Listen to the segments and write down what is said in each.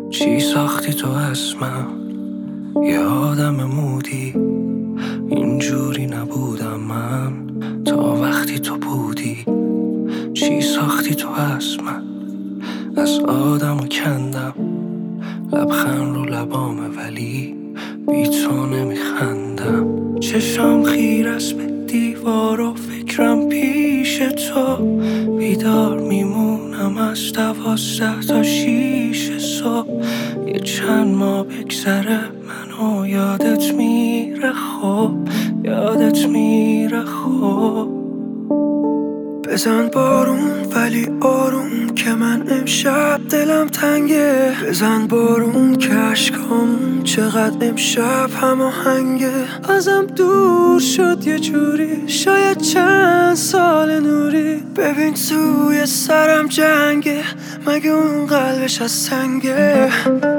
چی ساختی تو از من؟ یه آدم مودی، اینجوری نبودم من تا وقتی تو بودی. چی ساختی تو از من؟ از آدمو کندم، لبخند رو لبامه ولی بی تو نمیخندم. چشم خیر است به دیوار و فکرم پیش تو، بیدار میمونم از 12 تا 6 صبح. یه چند ماه بگذره منو یادت میره، خب یادت میره خب. بزن بارون ولی آروم که من امشب دلم تنگه. بزن بارون که عشقام چقدر امشب هماهنگه. ازم دور شد یه جوری، شاید چند سال نوری. ببین توی سرم جنگه، مگه اون قلبش از سنگه؟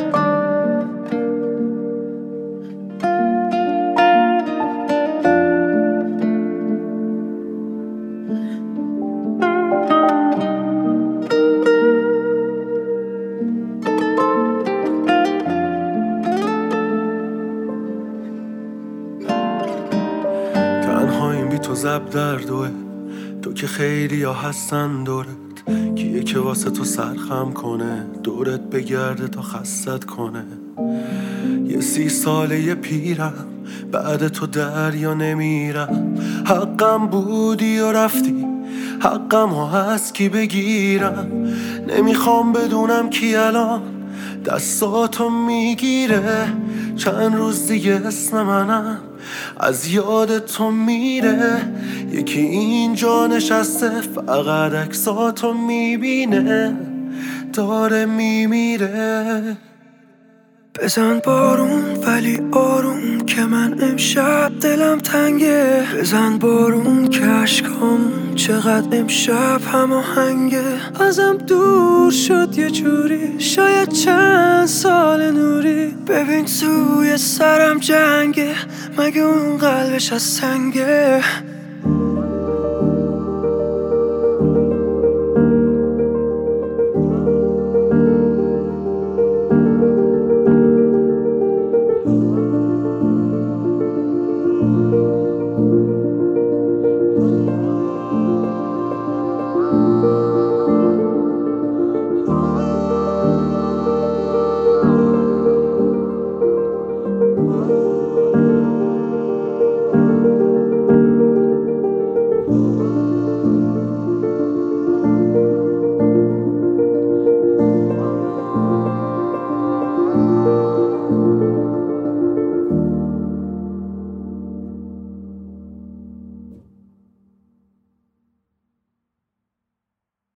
تنهاییم بی تو زب در دوه، تو که خیلی ها هستن دورت. کیه که واسه تو سرخم کنه، دورت بگرده تا خستت کنه. یه 30 ساله یه پیرم، بعد تو دریا نمیرم. حقم بودی و رفتی، حقم ها هست کی بگیرم. نمیخوام بدونم کی الان دستاتو میگیره. چند روز دیگه اسم منم از یاد تو میره. یکی اینجا نشسته فقط عکساتو میبینه، داره میمیره. بزن بارون ولی آروم که من امشب دلم تنگه. بزن بارون که عشقام چقدر امشب هماهنگه. ازم دور شد یه جوری، شاید چند سال نوری. ببین توی سرم جنگه، مگه اون قلبش از سنگه؟